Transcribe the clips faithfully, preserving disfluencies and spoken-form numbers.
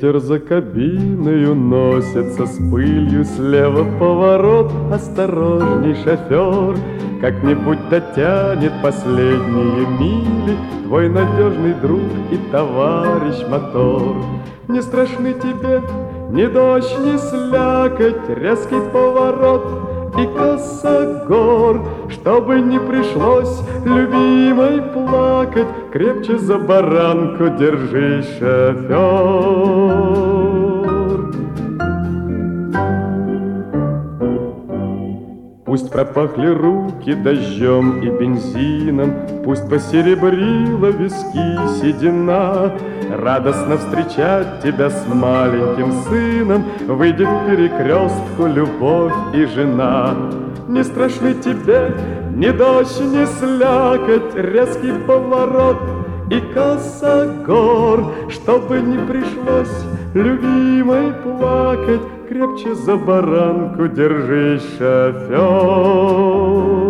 Ветер за кабиной носится с пылью, слева поворот, осторожней, шофер. Как-нибудь дотянет последние мили твой надежный друг и товарищ мотор. Не страшны тебе ни дождь, ни слякоть, резкий поворот и косогор. Чтобы не пришлось любимой плакать, крепче за баранку держись, шофер. Пусть пропахли руки дождем и бензином, пусть посеребрила виски седина. Радостно встречать тебя с маленьким сыном выйдет к перекрестку любовь и жена. Не страшны тебе ни дождь, ни слякоть, резкий поворот и косогор. Чтобы не пришлось любимой плакать, крепче за баранку держись, шофер.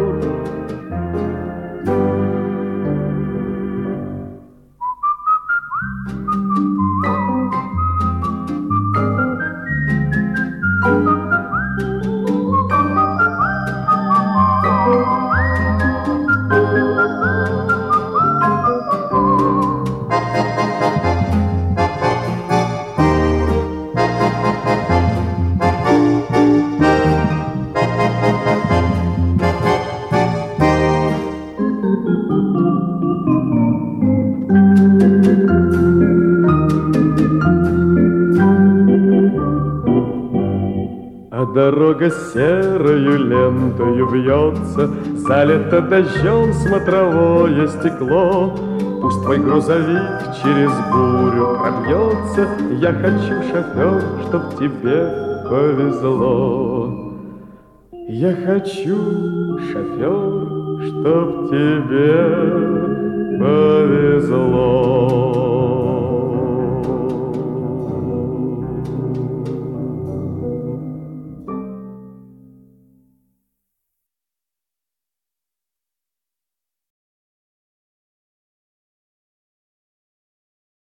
Дорога серою лентою вьется, залито дождем смотровое стекло. Пусть твой грузовик через бурю пробьется, я хочу, шофер, чтоб тебе повезло. Я хочу, шофер, чтоб тебе повезло.